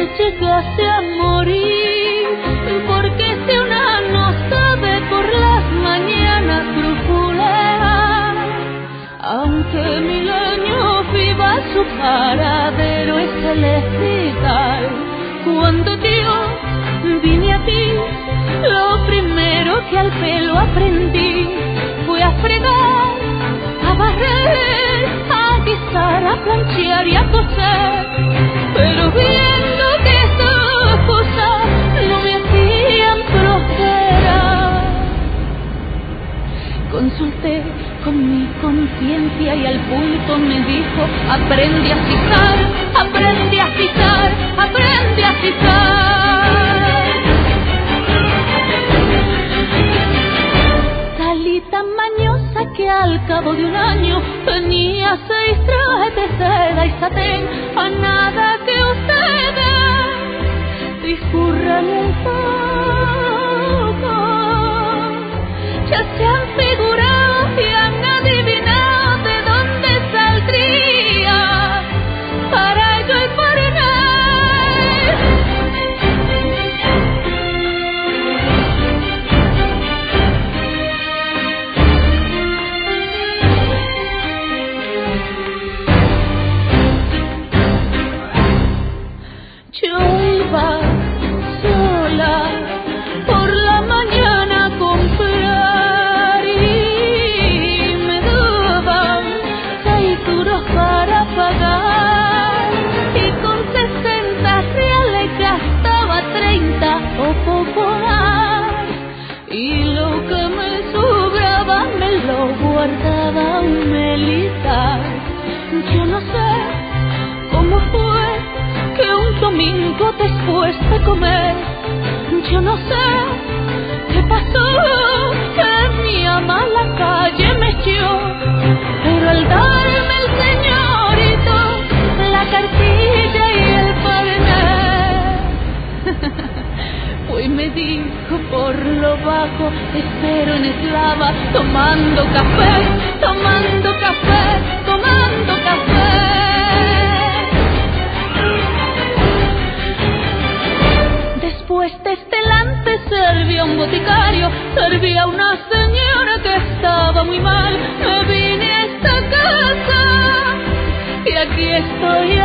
llegase a morir, porque si una no sabe por las mañanas brujulear, aunque 1000 años viva su paradero es celestial. Cuando yo vine a ti, lo primero que al pelo aprendí fue a fregar, a barrer, a guisar, a planchear y a coser. Pero viendo que esas cosas no me hacían prosperar, consulté con mi conciencia y al punto me dijo: aprende a pisar, aprende a pisar, aprende a pisar. Salí tan mañosa que al cabo de 1 año tenía 6 trajes de seda y satén, a nada que ustedes discurran el poco. Ya se han figurado y han adivinado de dónde saldría para ello y para yo iba sola por la mañana a comprar y me daban 6 duros para pagar, y con 60 reales gastaba 30 o poco más, y lo que me sobraba me lo guardaba un militar. Yo no sé cómo fue que un domingo después de comer, yo no sé qué pasó, que mi ama a la calle me echó, pero al darme el señorito la cartilla y el carnet, pues me dijo por lo bajo: te espero en Eslava, tomando café, tomando café, tomando café. Después de este delante servía un boticario, servía una señora que estaba muy mal. Me vine a esta casa y aquí estoy